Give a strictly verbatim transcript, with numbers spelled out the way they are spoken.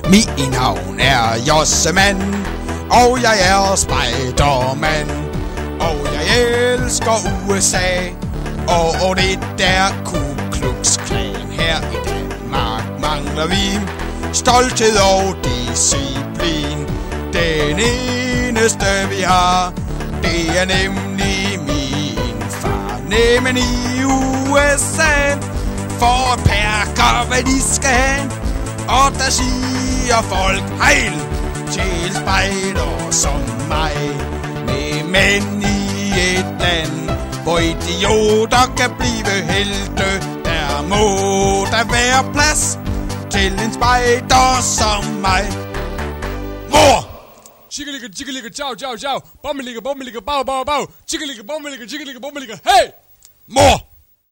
Min navn er Jossemann, og jeg er spejdermand. Og jeg elsker U S A, og det der Ku Klux Klan. Her i Danmark mangler vi stolthed og disciplin. Den eneste vi har, det er nemlig min far. Nemlig i U S A, for at perker hvad de skal have. Og der siger folk hejl til spejder som mig. Med mænd i et land, hvor idioter kan blive helte. Der må der være plads til en spejder som mig. Mor! Chicka-licka, chicka-licka, ciao, ciao, ciao. Bommeligga, bommeligga, bau, bau, bau. Chicka-licka, bommeligga, chicka-licka, bommeligga, hey! Mor!